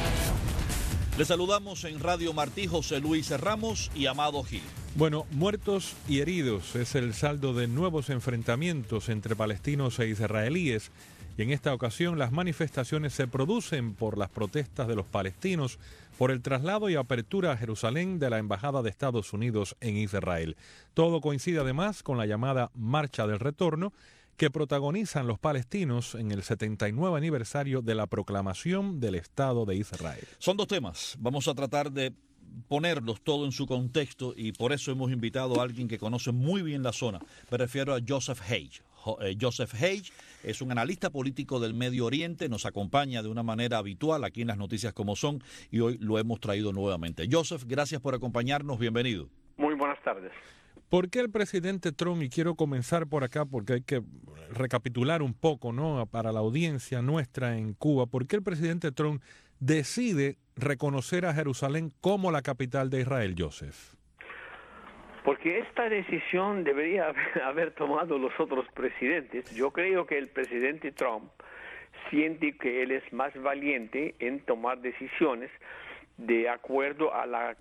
Le saludamos en Radio Martí José Luis Ramos y Amado Gil. Bueno, muertos y heridos es el saldo de nuevos enfrentamientos entre palestinos e israelíes. Y en esta ocasión las manifestaciones se producen por las protestas de los palestinos por el traslado y apertura a Jerusalén de la Embajada de Estados Unidos en Israel. Todo coincide además con la llamada Marcha del Retorno que protagonizan los palestinos en el setenta y nueve aniversario de la proclamación del Estado de Israel. Son dos temas. Vamos a tratar de ponerlos todo en su contexto y por eso hemos invitado a alguien que conoce muy bien la zona. Me refiero a Joseph Hage. Joseph Hage es un analista político del Medio Oriente, nos acompaña de una manera habitual aquí en las noticias como son y hoy lo hemos traído nuevamente. Joseph, gracias por acompañarnos, bienvenido. Muy buenas tardes. ¿Por qué el presidente Trump, y quiero comenzar por acá porque hay que recapitular un poco, ¿no?, para la audiencia nuestra en Cuba, ¿por qué el presidente Trump decide reconocer a Jerusalén como la capital de Israel, Joseph? Porque esta decisión debería haber tomado los otros presidentes. Yo creo que el presidente Trump siente que él es más valiente en tomar decisiones de acuerdo a la,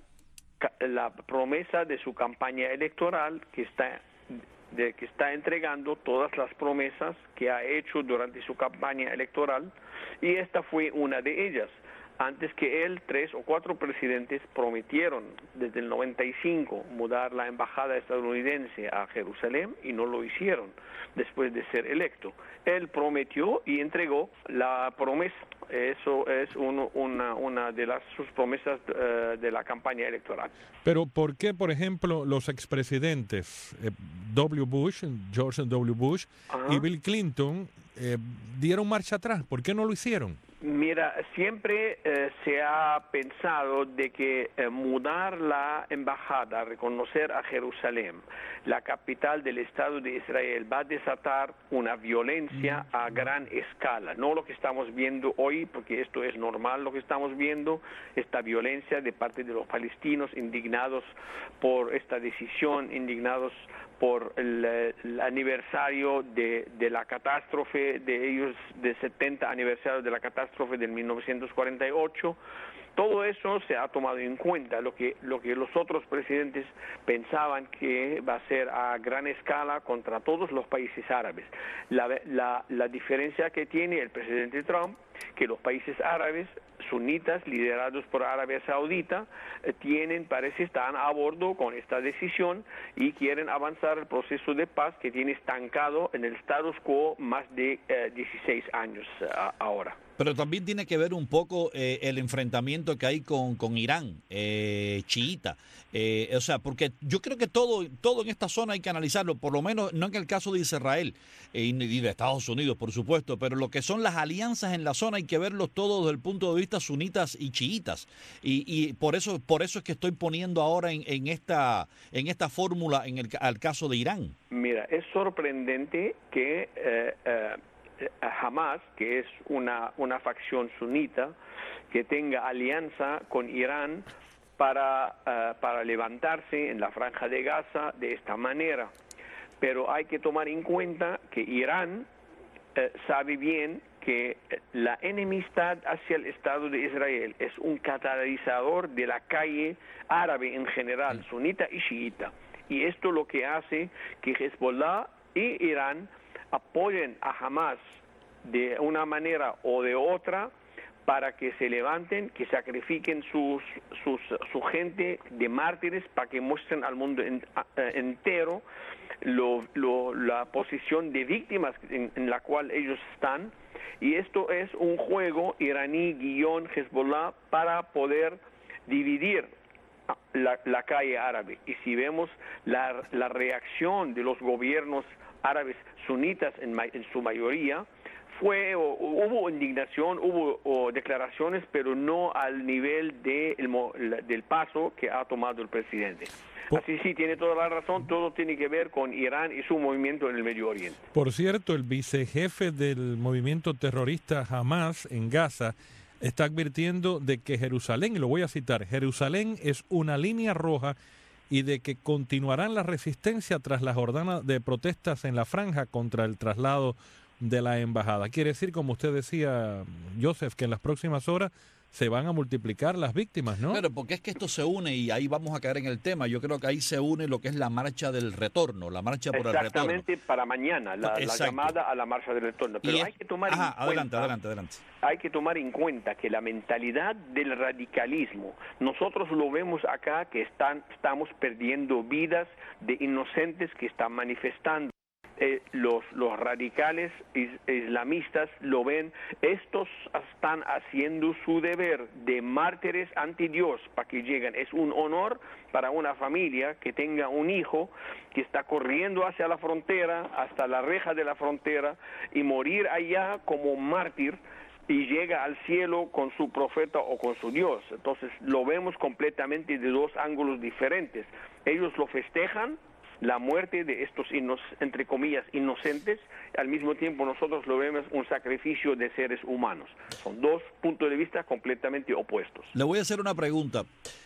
la promesa de su campaña electoral, que está, de, que está entregando todas las promesas que ha hecho durante su campaña electoral, y esta fue una de ellas. Antes que él, tres o cuatro presidentes prometieron desde el noventa y cinco mudar la embajada estadounidense a Jerusalén y no lo hicieron después de ser electo. Él prometió y entregó la promesa. Eso es uno, una, una de las sus promesas uh, de la campaña electoral. Pero ¿por qué, por ejemplo, los expresidentes eh, W. Bush, George W. Bush Ajá. y Bill Clinton eh, dieron marcha atrás? ¿Por qué no lo hicieron? Mira, siempre eh, se ha pensado de que eh, mudar la embajada, reconocer a Jerusalén, la capital del Estado de Israel, va a desatar una violencia a gran escala. No lo que estamos viendo hoy, porque esto es normal lo que estamos viendo, esta violencia de parte de los palestinos indignados por esta decisión, indignados por el, el aniversario de, de la catástrofe de ellos, de setenta aniversario de la catástrofe del mil novecientos cuarenta y ocho. Todo eso se ha tomado en cuenta, lo que, lo que los otros presidentes pensaban que va a ser a gran escala contra todos los países árabes. La, la, la diferencia que tiene el presidente Trump, que los países árabes sunitas liderados por Arabia Saudita eh, tienen, parece, están a bordo con esta decisión y quieren avanzar el proceso de paz que tiene estancado en el status quo más de eh, dieciséis años eh, ahora. Pero también tiene que ver un poco eh, el enfrentamiento que hay con, con Irán, eh, chiita. Eh, o sea, porque yo creo que todo, todo en esta zona hay que analizarlo, por lo menos no en el caso de Israel eh, y de Estados Unidos, por supuesto, pero lo que son las alianzas en la zona hay que verlos todo desde el punto de vista sunitas y chiitas. Y, y por eso por eso es que estoy poniendo ahora en, en esta en esta fórmula en el al caso de Irán. Mira, es sorprendente que eh, eh, Hamas, que es una, una facción sunita, que tenga alianza con Irán para, uh, para levantarse en la Franja de Gaza de esta manera. Pero hay que tomar en cuenta que Irán uh, sabe bien que la enemistad hacia el Estado de Israel es un catalizador de la calle árabe en general, sunita y chiita. Y esto lo que hace que Hezbollah y Irán apoyen a Hamas de una manera o de otra para que se levanten, que sacrifiquen sus, sus, su gente de mártires para que muestren al mundo en, uh, entero lo, lo, la posición de víctimas en, en la cual ellos están. Y esto es un juego iraní-Hezbollah para poder dividir la, la calle árabe y si vemos la, la reacción de los gobiernos árabes sunitas en, en su mayoría, fue o, hubo indignación, hubo o, declaraciones, pero no al nivel de el, del paso que ha tomado el presidente. Así sí, tiene toda la razón, todo tiene que ver con Irán y su movimiento en el Medio Oriente. Por cierto, el vicejefe del movimiento terrorista Hamas en Gaza está advirtiendo de que Jerusalén, y lo voy a citar, Jerusalén es una línea roja y de que continuarán la resistencia tras la jornada de protestas en la franja contra el traslado de la embajada. Quiere decir, como usted decía, Joseph, que en las próximas horas se van a multiplicar las víctimas, ¿no? Claro, porque es que esto se une y ahí vamos a caer en el tema. Yo creo que ahí se une lo que es la marcha del retorno, la marcha por el retorno. Exactamente, para mañana, la, la llamada a la marcha del retorno. Pero y hay es, que tomar ajá, en cuenta, adelante, adelante, adelante. Hay que tomar en cuenta que la mentalidad del radicalismo, nosotros lo vemos acá que están, estamos perdiendo vidas de inocentes que están manifestando. Eh, los, los radicales is, islamistas lo ven, estos están haciendo su deber de mártires anti Dios para que lleguen. Es un honor para una familia que tenga un hijo que está corriendo hacia la frontera, hasta la reja de la frontera, y morir allá como mártir y llega al cielo con su profeta o con su Dios. Entonces lo vemos completamente de dos ángulos diferentes. Ellos lo festejan, la muerte de estos, inos, entre comillas, inocentes, al mismo tiempo nosotros lo vemos un sacrificio de seres humanos. Son dos puntos de vista completamente opuestos. Le voy a hacer una pregunta.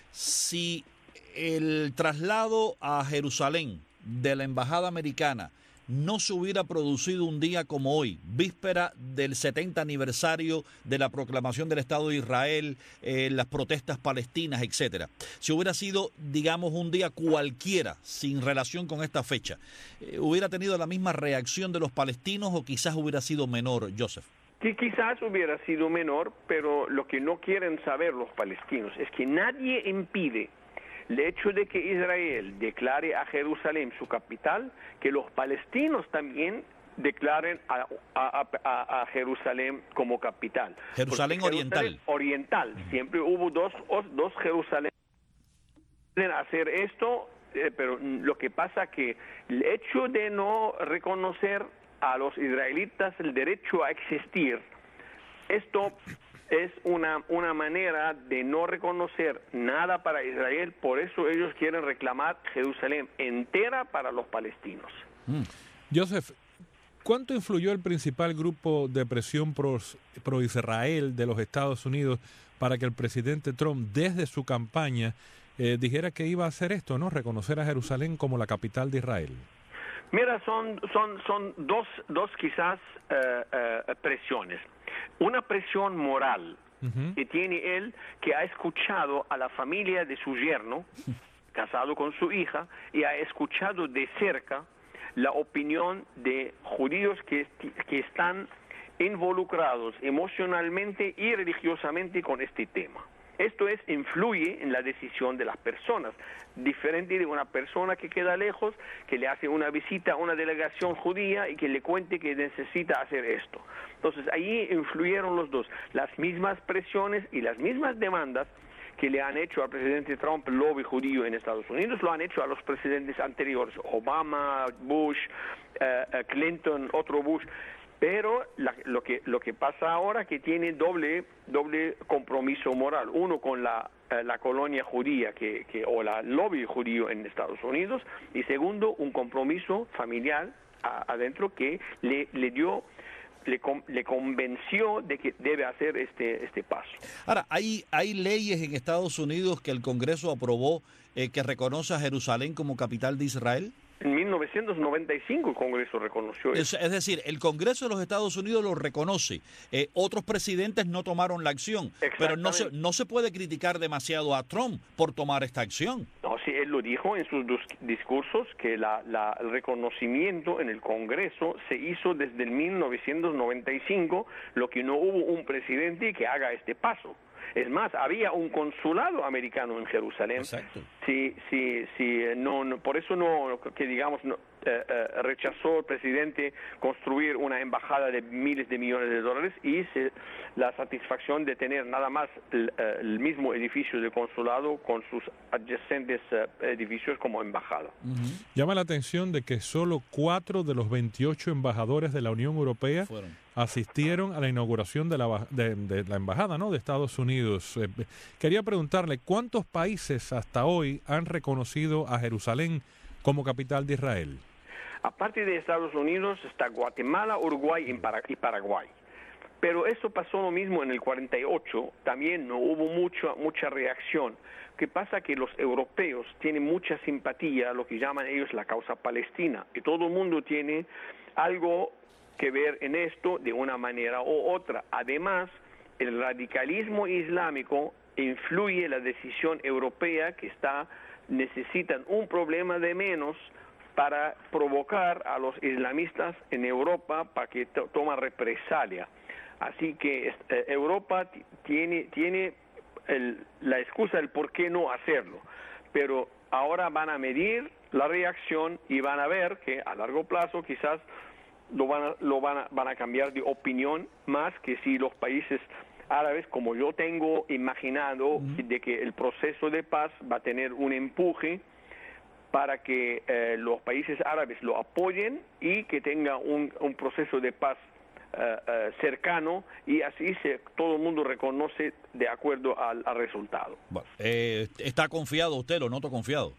Si el traslado a Jerusalén de la embajada americana no se hubiera producido un día como hoy, víspera del setenta aniversario de la proclamación del Estado de Israel, eh, las protestas palestinas, etcétera. Si hubiera sido, digamos, un día cualquiera, sin relación con esta fecha, eh, ¿hubiera tenido la misma reacción de los palestinos o quizás hubiera sido menor, Joseph? Que quizás hubiera sido menor, pero lo que no quieren saber los palestinos es que nadie impide el hecho de que Israel declare a Jerusalén su capital, que los palestinos también declaren a, a, a, a Jerusalén como capital. Jerusalén Porque oriental. Jerusalén oriental. Siempre hubo dos, dos Jerusalén. Pueden hacer esto, eh, pero lo que pasa que el hecho de no reconocer a los israelitas el derecho a existir, esto es una, una manera de no reconocer nada para Israel, por eso ellos quieren reclamar Jerusalén entera para los palestinos. Mm. Joseph, ¿cuánto influyó el principal grupo de presión pro, pro Israel de los Estados Unidos para que el presidente Trump desde su campaña eh, dijera que iba a hacer esto, ¿no? Reconocer a Jerusalén como la capital de Israel. Mira, son, son, son dos, dos quizás uh, uh, presiones. Una presión moral uh-huh. que tiene él, que ha escuchado a la familia de su yerno, casado con su hija, y ha escuchado de cerca la opinión de judíos que, que están involucrados emocionalmente y religiosamente con este tema. Esto es, influye en la decisión de las personas, diferente de una persona que queda lejos, que le hace una visita a una delegación judía y que le cuente que necesita hacer esto. Entonces, ahí influyeron los dos, las mismas presiones y las mismas demandas que le han hecho al presidente Trump, el lobby judío en Estados Unidos, lo han hecho a los presidentes anteriores, Obama, Bush, uh, Clinton, otro Bush. Pero la, lo que lo que pasa ahora que tiene doble doble compromiso moral, uno con la eh, la colonia judía que, que o la lobby judío en Estados Unidos, y segundo un compromiso familiar a, adentro que le le dio le, le convenció de que debe hacer este este paso. Ahora, hay hay leyes en Estados Unidos que el Congreso aprobó eh, que reconoce a Jerusalén como capital de Israel. En mil novecientos noventa y cinco el Congreso reconoció eso. Es, es decir, el Congreso de los Estados Unidos lo reconoce. Eh, otros presidentes no tomaron la acción. Pero no se, no se puede criticar demasiado a Trump por tomar esta acción. No, sí, él lo dijo en sus discursos que la, la, el reconocimiento en el Congreso se hizo desde el mil novecientos noventa y cinco, lo que no hubo un presidente que haga este paso. Es más, había un consulado americano en Jerusalén. Exacto. Sí, sí, sí, no, no, por eso no, que digamos, no, eh, eh, rechazó el presidente construir una embajada de miles de millones de dólares y se, la satisfacción de tener nada más el, eh, el mismo edificio de consulado con sus adyacentes eh, edificios como embajada. Uh-huh. Llama la atención de que solo cuatro de los veintiocho embajadores de la Unión Europea Fueron. asistieron a la inauguración de la, de, de la embajada, ¿no?, de Estados Unidos. Eh, quería preguntarle, ¿cuántos países hasta hoy han reconocido a Jerusalén como capital de Israel? Aparte de Estados Unidos está Guatemala, Uruguay y Paraguay. Pero eso pasó lo mismo en el cuarenta y ocho, también no hubo mucha, mucha reacción. ¿Qué pasa? Que los europeos tienen mucha simpatía a lo que llaman ellos la causa palestina, y todo el mundo tiene algo que ver en esto de una manera u otra. Además, el radicalismo islámico influye en la decisión europea que está, necesitan un problema de menos para provocar a los islamistas en Europa para que to- tomen represalia. Así que eh, Europa t- tiene, tiene el, la excusa del por qué no hacerlo, pero ahora van a medir la reacción y van a ver que a largo plazo quizás lo van a, lo van a, van a cambiar de opinión, más que si los países árabes, como yo tengo imaginado, uh-huh. de que el proceso de paz va a tener un empuje para que eh, los países árabes lo apoyen y que tenga un, un proceso de paz Uh, uh, cercano, y así se, todo el mundo reconoce de acuerdo al, al resultado. Bueno, eh, ¿está confiado usted? ¿Lo noto confiado?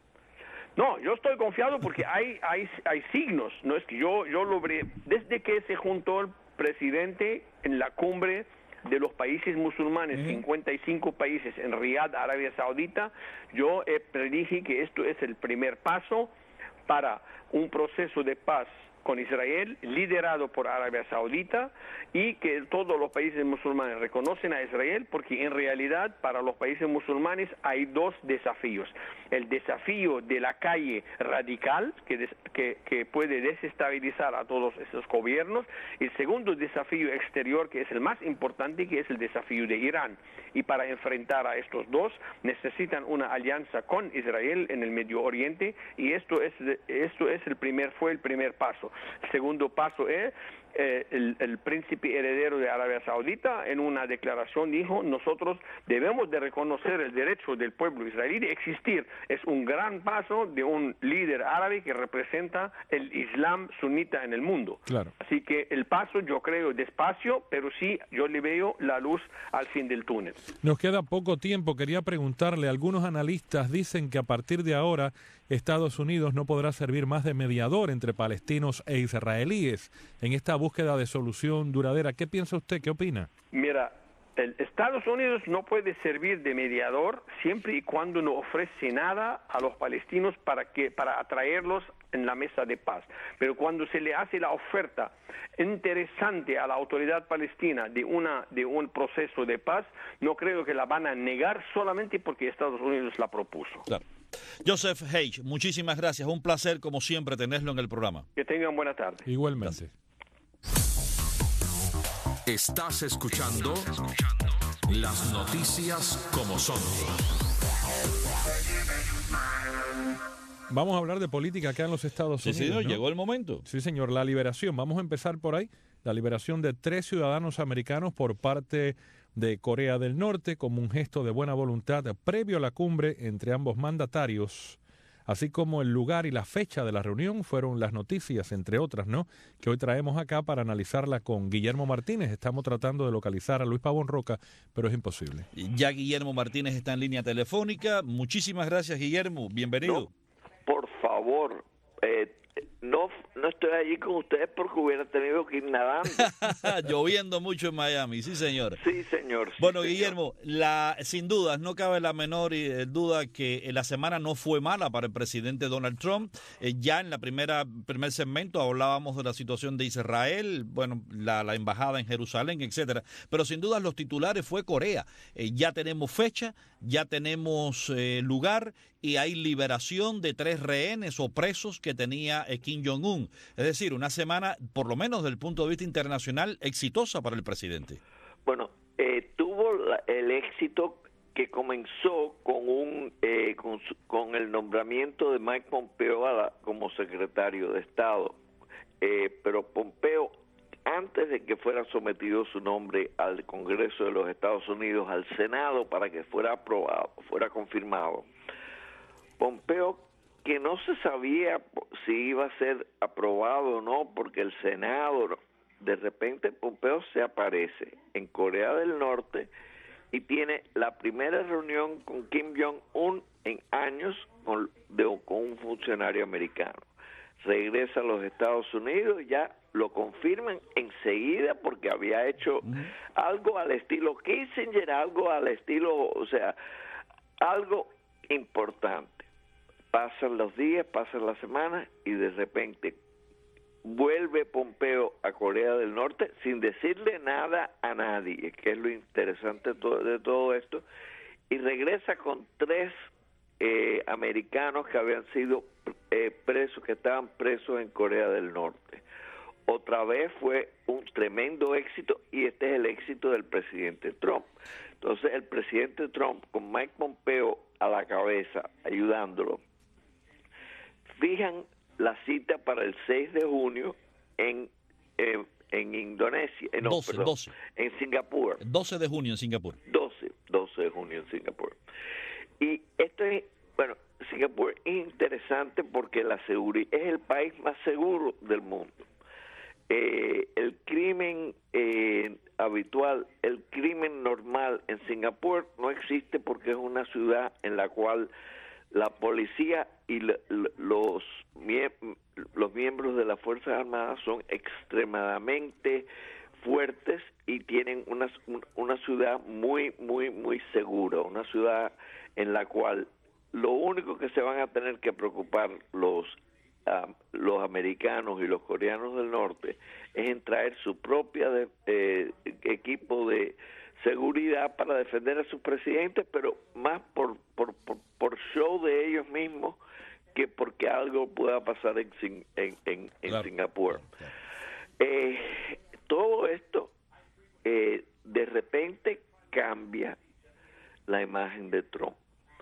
No, yo estoy confiado porque hay hay hay signos. No es que yo yo lo ve desde que se juntó el presidente en la cumbre de los países musulmanes, uh-huh. cincuenta y cinco países en Riyadh, Arabia Saudita. Yo eh, predije que esto es el primer paso para un proceso de paz con Israel, liderado por Arabia Saudita, y que todos los países musulmanes reconocen a Israel, porque en realidad para los países musulmanes hay dos desafíos. El desafío de la calle radical, que, des, que, que puede desestabilizar a todos esos gobiernos, y el segundo desafío exterior, que es el más importante, que es el desafío de Irán. Y para enfrentar a estos dos, necesitan una alianza con Israel en el Medio Oriente, y esto es, esto es el primer, fue el primer paso. El segundo paso es eh, el, el príncipe heredero de Arabia Saudita en una declaración dijo: nosotros debemos de reconocer el derecho del pueblo israelí de existir. Es un gran paso de un líder árabe que representa el Islam sunita en el mundo. Claro. Así que el paso, yo creo, despacio, pero sí yo le veo la luz al fin del túnel. Nos queda poco tiempo. Quería preguntarle, algunos analistas dicen que a partir de ahora Estados Unidos no podrá servir más de mediador entre palestinos e israelíes en esta búsqueda de solución duradera. ¿Qué piensa usted? ¿Qué opina? Mira, el Estados Unidos no puede servir de mediador siempre y cuando no ofrece nada a los palestinos para que para atraerlos en la mesa de paz. Pero cuando se le hace la oferta interesante a la autoridad palestina de una de un proceso de paz, no creo que la van a negar solamente porque Estados Unidos la propuso. Claro. Joseph Hage, muchísimas gracias. Un placer, como siempre, tenerlo en el programa. Que tengan buena tarde. Igualmente. Estás escuchando las noticias como son. Vamos a hablar de política acá en los Estados sí, Unidos. Sí, ¿no? Llegó el momento. Sí, señor. La liberación. Vamos a empezar por ahí. La liberación de tres ciudadanos americanos por parte de Corea del Norte como un gesto de buena voluntad previo a la cumbre entre ambos mandatarios, así como el lugar y la fecha de la reunión fueron las noticias, entre otras, ¿no?, que hoy traemos acá para analizarla con Guillermo Martínez. Estamos tratando de localizar a Luis Pavón Roca, pero es imposible. Ya Guillermo Martínez está en línea telefónica. Muchísimas gracias, Guillermo. Bienvenido. No, por favor, eh, no, no estoy allí con ustedes porque hubiera tenido que ir nadando. Lloviendo mucho en Miami, sí señor. Sí señor. Sí, bueno, señor. Guillermo, la, sin dudas, no cabe la menor duda que la semana no fue mala para el presidente Donald Trump. Eh, ya en la primera primer segmento hablábamos de la situación de Israel, bueno, la, la embajada en Jerusalén, etcétera. Pero sin dudas los titulares fue Corea. Eh, ya tenemos fecha, ya tenemos eh, lugar y hay liberación de tres rehenes o presos que tenía eh, Kim Jong-un. Es decir, una semana, por lo menos desde el punto de vista internacional, exitosa para el presidente. Bueno, eh, tuvo la, el éxito que comenzó con un eh, con, su, con el nombramiento de Mike Pompeo a la, como secretario de Estado. Eh, pero Pompeo, antes de que fuera sometido su nombre al Congreso de los Estados Unidos, al Senado, para que fuera aprobado, fuera confirmado, Pompeo, que no se sabía si iba a ser aprobado o no, porque el Senado, de repente Pompeo se aparece en Corea del Norte y tiene la primera reunión con Kim Jong-un en años con, de, con un funcionario americano. Regresa a los Estados Unidos, ya lo confirman enseguida porque había hecho uh-huh. algo al estilo Kissinger, algo al estilo, o sea, algo importante. Pasan los días, pasan las semanas y de repente vuelve Pompeo a Corea del Norte sin decirle nada a nadie, que es lo interesante de todo esto, y regresa con tres eh, americanos que habían sido eh, presos, que estaban presos en Corea del Norte. Otra vez fue un tremendo éxito y este es el éxito del presidente Trump. Entonces el presidente Trump con Mike Pompeo a la cabeza, ayudándolo, fijan la cita para el seis de junio en eh, en Indonesia, eh, no, doce, perdón, doce. en Singapur. doce de junio en Singapur. doce, doce de junio en Singapur. Y esto es, bueno, Singapur es interesante porque la seguridad es el país más seguro del mundo. Eh, el crimen eh, habitual, el crimen normal en Singapur no existe porque es una ciudad en la cual la policía y le, le, los, mie los miembros de las Fuerzas Armadas son extremadamente fuertes y tienen una, una ciudad muy, muy, muy segura, una ciudad en la cual lo único que se van a tener que preocupar los, uh, los americanos y los coreanos del norte es en traer su propia de, eh, equipo de seguridad para defender a sus presidentes, pero más por, por, por, por show de ellos mismos que porque algo pueda pasar en, en, en, en claro. Singapur. Claro. Eh, todo esto eh, de repente cambia la imagen de Trump.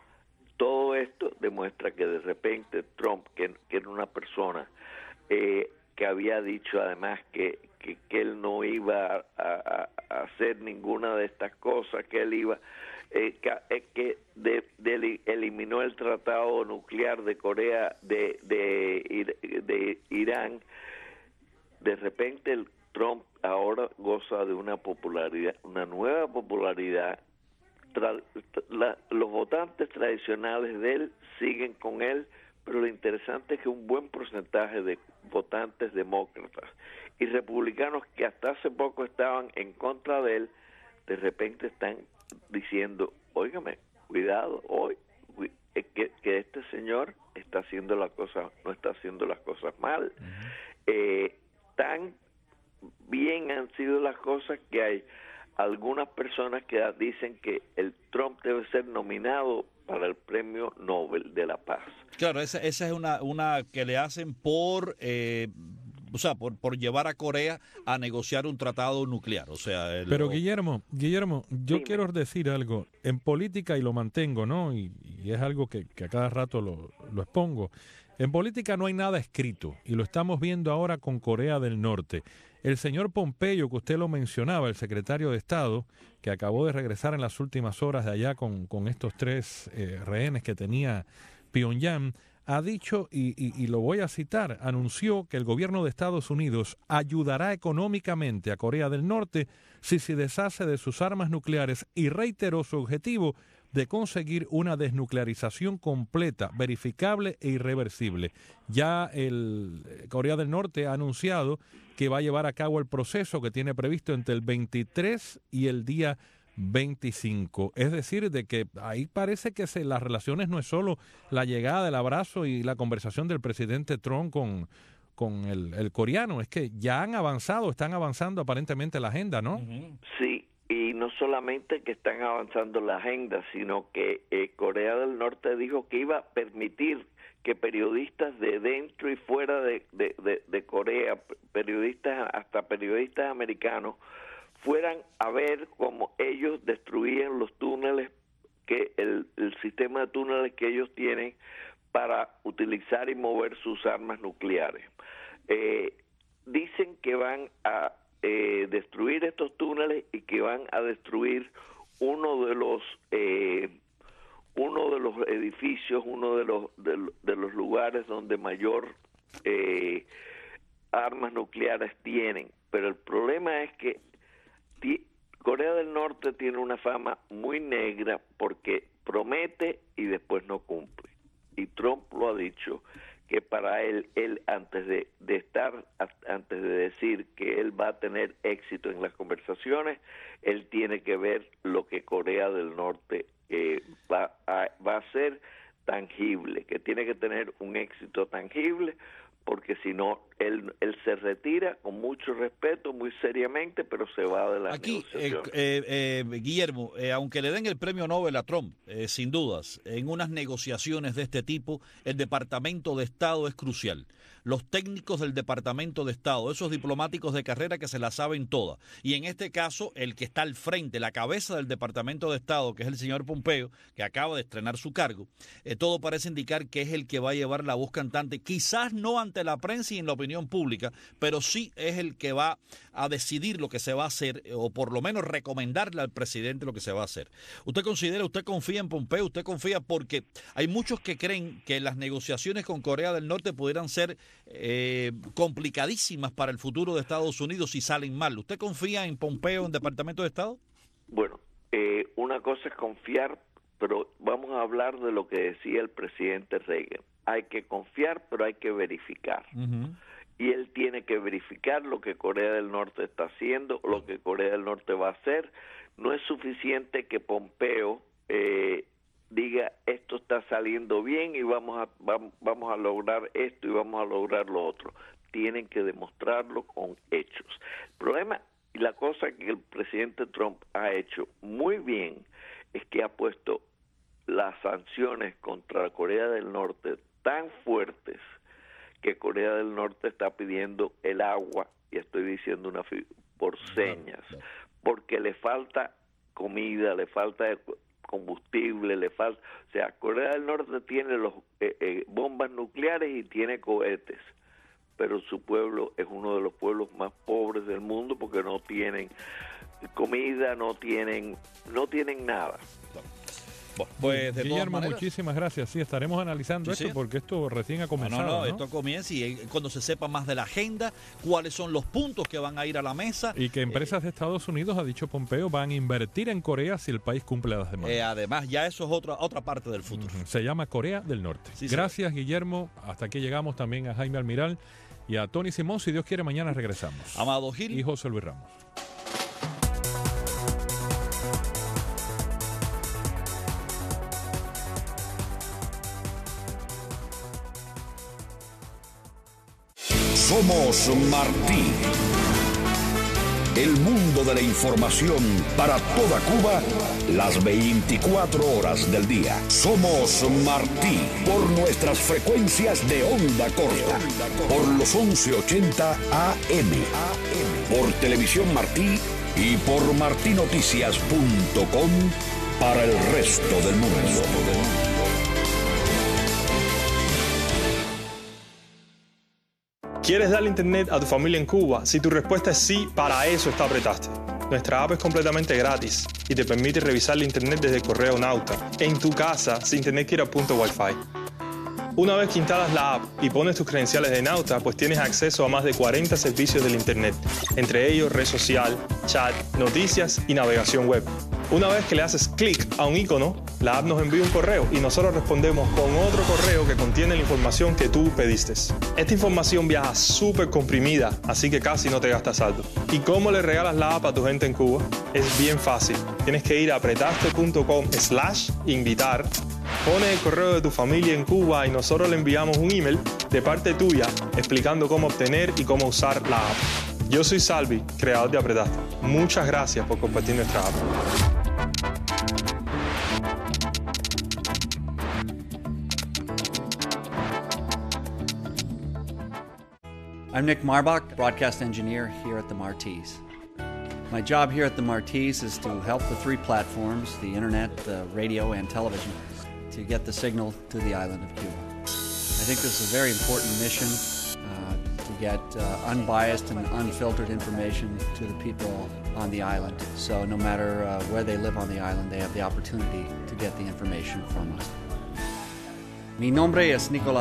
Todo esto demuestra que de repente Trump, que, que era una persona eh, que había dicho además que Que, que él no iba a, a, a hacer ninguna de estas cosas, que él iba, eh, que, eh, que de, de, eliminó el tratado nuclear de Corea, de, de, de Irán. De repente el Trump ahora goza de una popularidad, una nueva popularidad. Tra, la, los votantes tradicionales de él siguen con él, pero lo interesante es que un buen porcentaje de votantes demócratas y republicanos que hasta hace poco estaban en contra de él, de repente están diciendo, óigame, cuidado, hoy que, que este señor está haciendo las cosas, no está haciendo las cosas mal. Uh-huh. eh, tan bien han sido las cosas que hay algunas personas que dicen que el Trump debe ser nominado para el Premio Nobel de la Paz. Claro, esa, esa es una, una que le hacen por... Eh, o sea, por, por llevar a Corea a negociar un tratado nuclear. O sea, el, Pero Guillermo, Guillermo, yo Dime. quiero decir algo. En política, y lo mantengo, ¿no? Y, y es algo que, que a cada rato lo, lo expongo. En política no hay nada escrito, y lo estamos viendo ahora con Corea del Norte. El señor Pompeo, que usted lo mencionaba, el secretario de Estado, que acabó de regresar en las últimas horas de allá con, con estos tres eh, rehenes que tenía Pyongyang, ha dicho, y, y, y lo voy a citar, anunció que el gobierno de Estados Unidos ayudará económicamente a Corea del Norte si se deshace de sus armas nucleares y reiteró su objetivo de conseguir una desnuclearización completa, verificable e irreversible. Ya el Corea del Norte ha anunciado que va a llevar a cabo el proceso que tiene previsto entre el veintitrés y el día veinticinco. Es decir, de que ahí parece que se, las relaciones no es solo la llegada, el abrazo y la conversación del presidente Trump con, con el, el coreano, es que ya han avanzado, están avanzando aparentemente la agenda, ¿no? Sí, y no solamente que están avanzando la agenda, sino que eh, Corea del Norte dijo que iba a permitir que periodistas de dentro y fuera de, de, de, de Corea, periodistas, hasta periodistas americanos, fueran a ver cómo ellos destruían los túneles sistema de túneles que ellos tienen para utilizar y mover sus armas nucleares. Eh, dicen que van a eh, destruir estos túneles y que van a destruir uno de los eh, uno de los edificios, uno de los de, de los lugares donde mayor eh, armas nucleares tienen. Pero el problema es que ti, Corea del Norte tiene una fama muy negra porque promete y después no cumple. Y Trump lo ha dicho, que para él, él antes de, de estar, antes de decir que él va a tener éxito en las conversaciones, él tiene que ver lo que Corea del Norte eh, va, a, va a hacer tangible, que tiene que tener un éxito tangible, porque si no, él, él se retira con mucho respeto, muy seriamente, pero se va de la Aquí, negociación. eh, eh, eh, Guillermo, eh, aunque le den el premio Nobel a Trump, eh, sin dudas, en unas negociaciones de este tipo, el Departamento de Estado es crucial. Los técnicos del Departamento de Estado, esos diplomáticos de carrera que se la saben todas. Y en este caso, el que está al frente, la cabeza del Departamento de Estado, que es el señor Pompeo, que acaba de estrenar su cargo, eh, todo parece indicar que es el que va a llevar la voz cantante, quizás no ante la prensa y en la opinión pública, pero sí es el que va a decidir lo que se va a hacer, o por lo menos recomendarle al presidente lo que se va a hacer. ¿Usted considera, usted confía en Pompeo? ¿Usted confía? Porque hay muchos que creen que las negociaciones con Corea del Norte pudieran ser eh, complicadísimas para el futuro de Estados Unidos si salen mal. ¿Usted confía en Pompeo, en Departamento de Estado? Bueno, eh, una cosa es confiar, pero vamos a hablar de lo que decía el presidente Reagan. Hay que confiar, pero hay que verificar. Uh-huh. Y él tiene que verificar lo que Corea del Norte está haciendo, lo que Corea del Norte va a hacer. No es suficiente que Pompeo eh, diga esto está saliendo bien y vamos a vamos, vamos a lograr esto y vamos a lograr lo otro. Tienen que demostrarlo con hechos. El problema y la cosa que el presidente Trump ha hecho muy bien es que ha puesto las sanciones contra Corea del Norte tan fuertes que Corea del Norte está pidiendo el agua, y estoy diciendo una por señas, porque le falta comida, le falta combustible, le falta, o sea, Corea del Norte tiene los eh, eh, bombas nucleares y tiene cohetes, pero su pueblo es uno de los pueblos más pobres del mundo porque no tienen comida, no tienen, no tienen nada. Bueno, pues de Guillermo, todas maneras, muchísimas gracias. Sí, estaremos analizando sí, esto sí. porque esto recién ha comenzado. No, no, no, ¿no? esto comienza y cuando se sepa más de la agenda, cuáles son los puntos que van a ir a la mesa. Y que empresas eh, de Estados Unidos, ha dicho Pompeo, van a invertir en Corea si el país cumple las demandas. Eh, además, ya eso es otra otra parte del futuro. Uh-huh. Se llama Corea del Norte. Sí, gracias, sí. Guillermo. Hasta aquí llegamos también a Jaime Almiral y a Tony Simón. Si Dios quiere, mañana regresamos. Amado Gil. Y José Luis Ramos. Somos Martí. El mundo de la información para toda Cuba, las veinticuatro horas del día. Somos Martí por nuestras frecuencias de onda corta, por los once ochenta A M, por Televisión Martí y por martinoticias punto com para el resto del mundo. ¿Quieres darle internet a tu familia en Cuba? Si tu respuesta es sí, para eso está Apretaste. Nuestra app es completamente gratis y te permite revisar la internet desde el correo Nauta en tu casa sin tener que ir a punto Wi-Fi. Una vez que instalas la app y pones tus credenciales de Nauta, pues tienes acceso a más de cuarenta servicios del internet, entre ellos red social, chat, noticias y navegación web. Una vez que le haces clic a un icono, la app nos envía un correo y nosotros respondemos con otro correo que contiene la información que tú pediste. Esta información viaja súper comprimida, así que casi no te gastas saldo. ¿Y cómo le regalas la app a tu gente en Cuba? Es bien fácil. Tienes que ir a apretaste punto com slash invitar, pones el correo de tu familia en Cuba y nosotros le enviamos un email de parte tuya explicando cómo obtener y cómo usar la app. Yo soy Salvi, creador de Apretaste. Muchas gracias por compartir nuestra app. I'm Nick Marbach, broadcast engineer here at the Martise. My job here at the Martise is to help the three platforms, the internet, the radio, and television, to get the signal to the island of Cuba. I think this is a very important mission uh, to get uh, unbiased and unfiltered information to the people on the island. So no matter uh, where they live on the island, they have the opportunity to get the information from us. Mi nombre es Nicolás